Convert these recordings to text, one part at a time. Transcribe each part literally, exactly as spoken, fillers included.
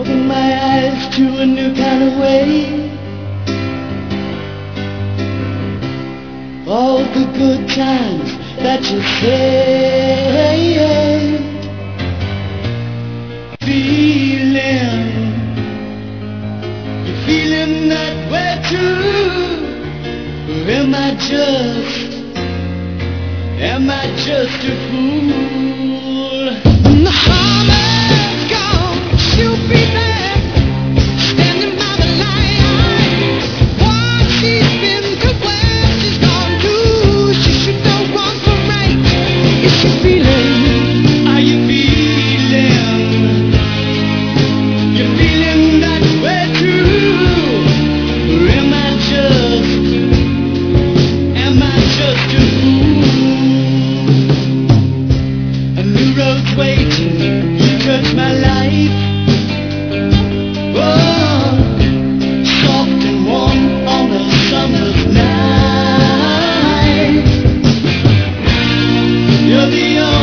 open my eyes to a new kind of way. All the good times that you say. Feeling, you're feeling that way too. Or am I just, am I just a fool? When the summer's gone, she'll be there, standing by the light. What she's been to where she's gone to, she should know wrong from right. Is she feeling? Are you feeling? You're feeling that way too. Or am I just, am I just a fool? A new road's waiting, you touch my life. Oh, soft and warm on a summer's night. You're the only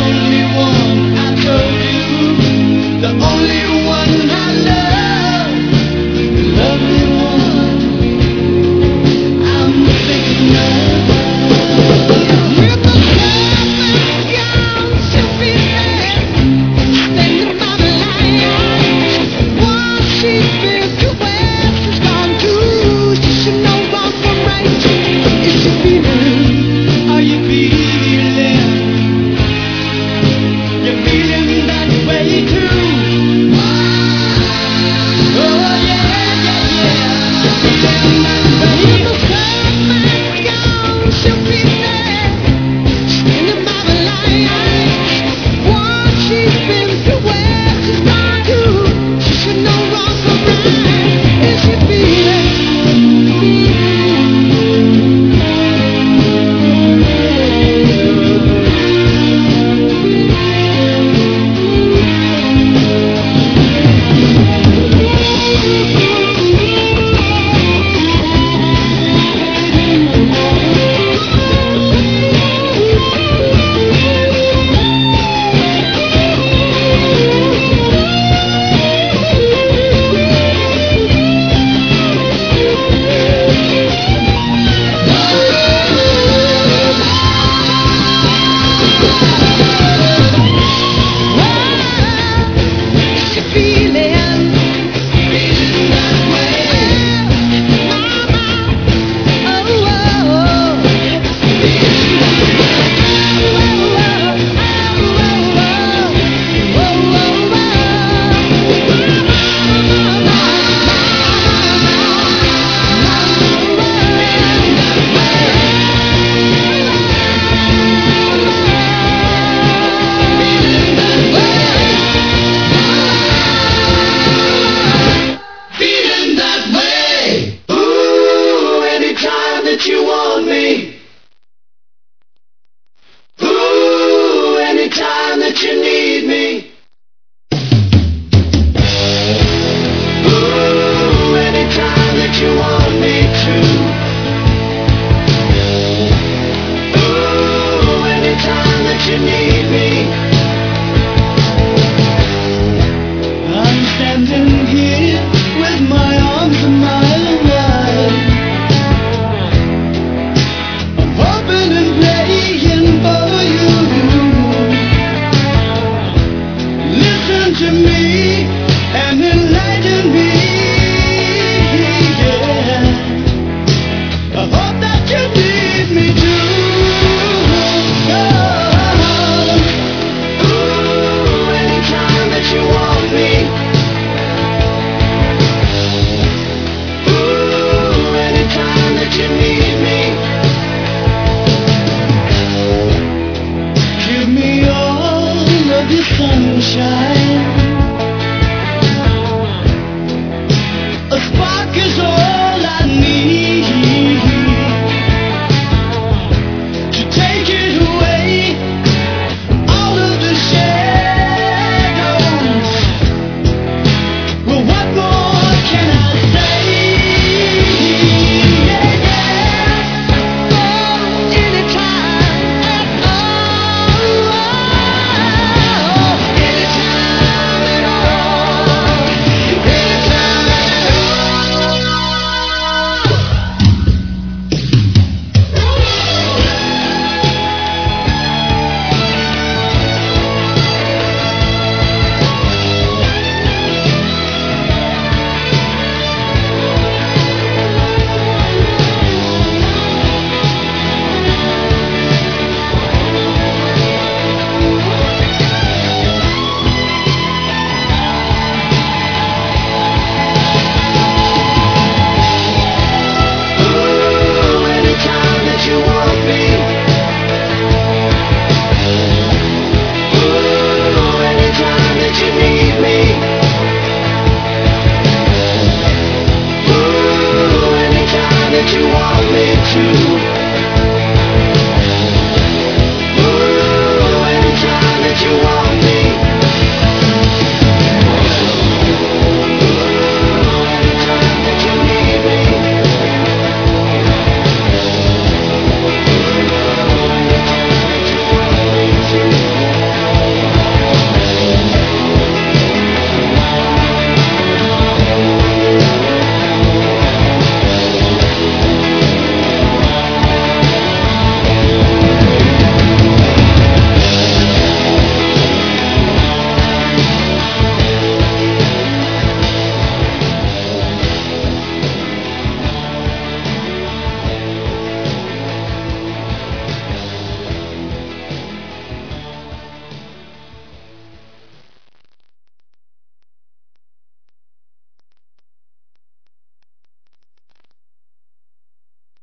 want me to.